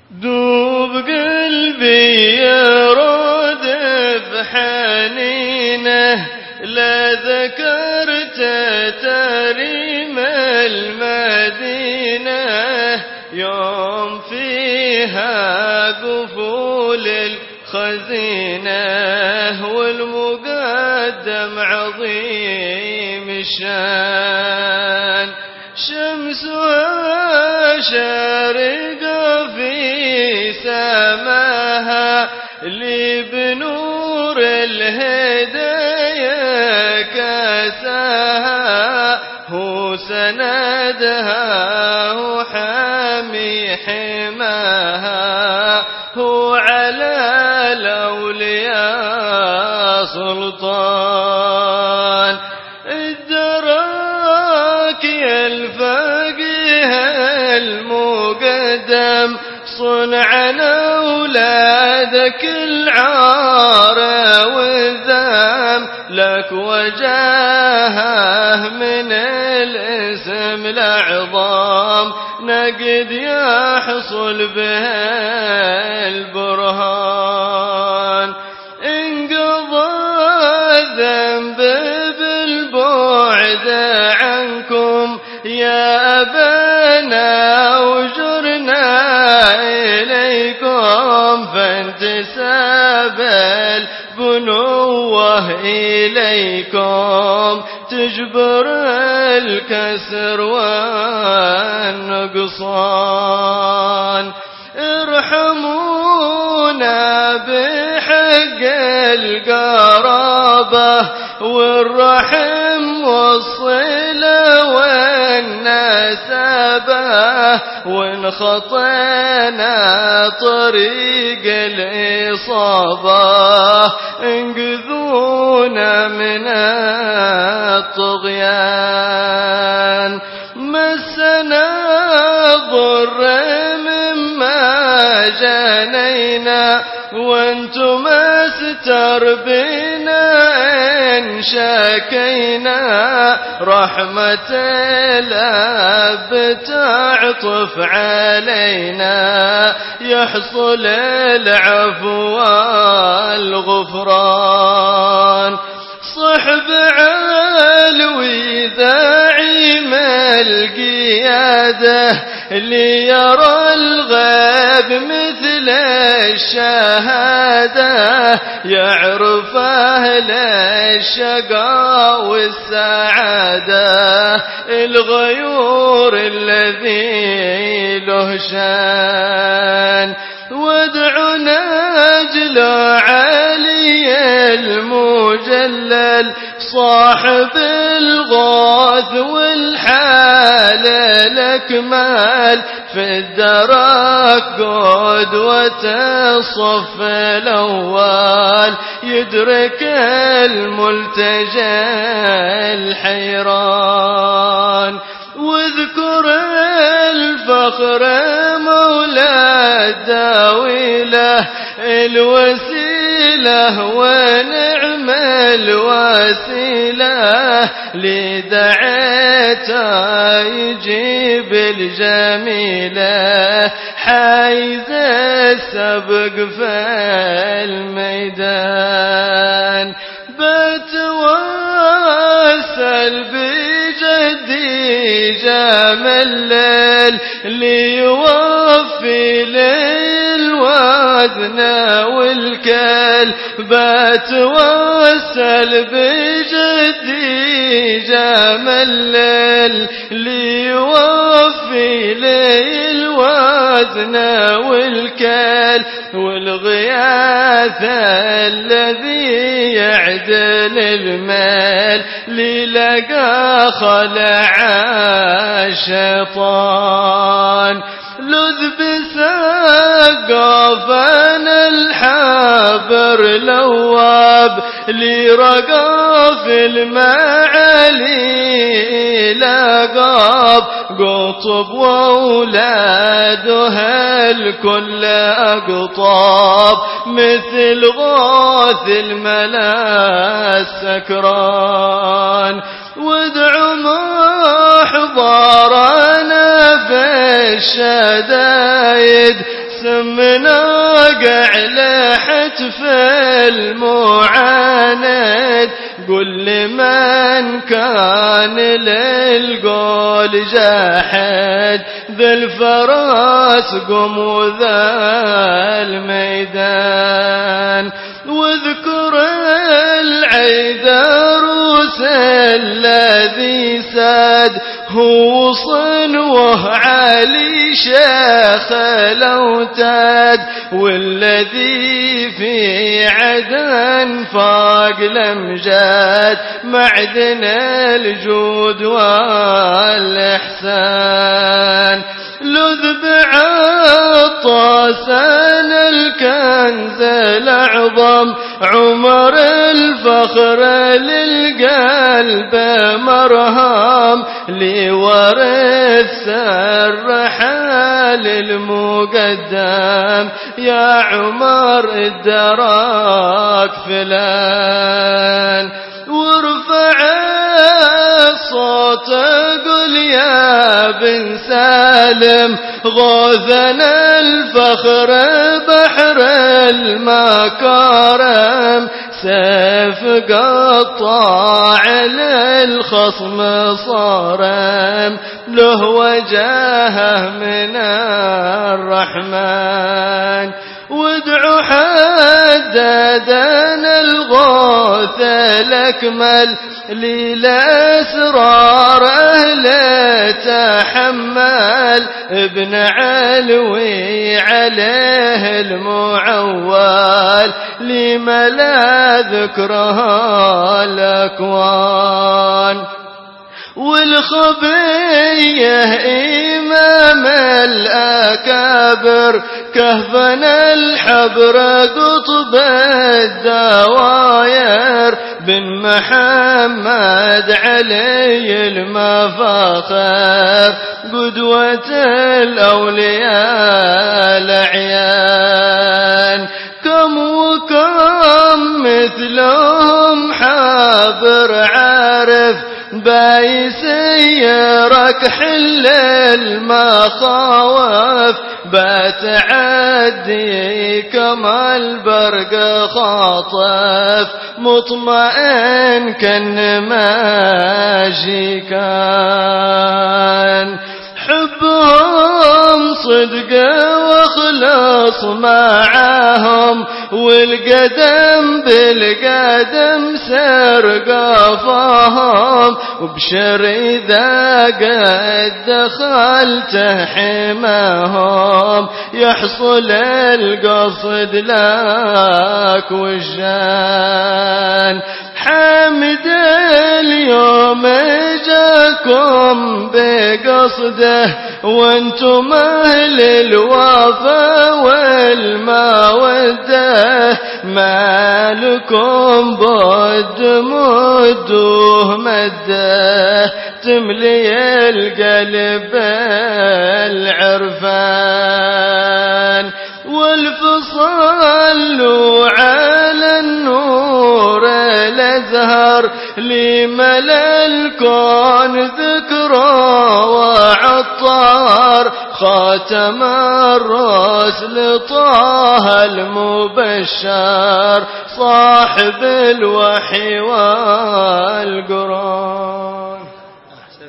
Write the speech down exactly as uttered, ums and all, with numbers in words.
دوب قلبي يرد بحنينه لا ذكرت تريم المدينة يوم فيها قفول الخزينة والمقدم عظيم الشان شمسها شارقة في سماها اللي بنور الهدايا كاساها هو سندها هو حامي حماها هو على الأولياء سلطان الدراك يا الفقيه المقدم صنعنا أولادك العار والذم لك وجاهه من الاسم الأعظم نقد يحصل به البرهان انقضى الذنب بالبعد عنكم يا أبانا وجرنا إليكم فانتساب البنوة إليكم تجبر الكسر والنقصان ارحمونا بحق القرابة والرحم والصلة والنسبة وإن خطينا طريق الإصابة انقذونا من الطغيان مسنا ضر مما جنينا وانتم استر بنا إن شكينا رحمة الأب تعطف علينا يحصل العفو والغفران صحب علوي داعم القيادة اللي يرى الغيب مثل الشهادة يعرف أهل الشقاء والسعادة الغيور الذي له شان وادعوا نجل علي المجلل صاحب الغوث والحال الأكمال في الدرك قدوة الصف الأول يدرك الملتجى الحيران واذكر الفخر مولى الداويله الوسيلة ونعم الوسيلة لدعيته يجيب الجميلة حيز السبق في الميدان بتوسل بجدي جمل ليوفي للوزن والكل بتوسل بجدي جمل ليوفي للوزن والكل والغياث الذي يعدل المال للقى خلع الشيطان لذ بسقافن الحبر لواب لرقى في المعالي لقاب قطب وأولادها الكل أقطاب مثل غوث الملا السكران وادعوا محضرنا في الشدايد اسمنا قعل حتف المعاند قل لمن كان للقول جاحد ذا الفراس قم وذا الميدان واذكر العيدروس الذي ساد هو صنوه علي شيخ الأوتاد والذي في عدن فاق الأمجاد معدن الجود والإحسان لذ بعطاسان الكنز الأعظم عمر الفخر للقلب مرهم لورث سر حال المقدم يا عمر الدراك فلان وارفع الصوت قل يا بن سالم غوثنا الفخر بحر المكارم سيف قطاع للخصم صارم له وجاهه من الرحمن وادعو حددنا الغوث الأكمل للأسرار أهل تحمل ابن علوي عليه المعول لما لا ذكرها الأكوان والخبيه إمام الأكابر كهفنا الحبر قطب الدواير بن محمد علي المفاخر قدوة الأولياء الأعيان كم وكم مثلهم حابر عارف بايسيرك حل المخاوف بتعدي كما البرق خاطف مطمئن كان ماشي كان حبهم صدق واخلص معاهم والقدم بالقدم سرقافهم وبشر إذا قد دخلت حماهم يحصل القصد لك والجان حامد اليوم جاكم بقصده وانتم اهل الوفا والموده ما لكم بد مدوه مده تملي القلب العرفان والفصل على النور الازهر لملا الكون ذكرى وعطار خاتم الرسل طه المبشر صاحب الوحي والقرآن.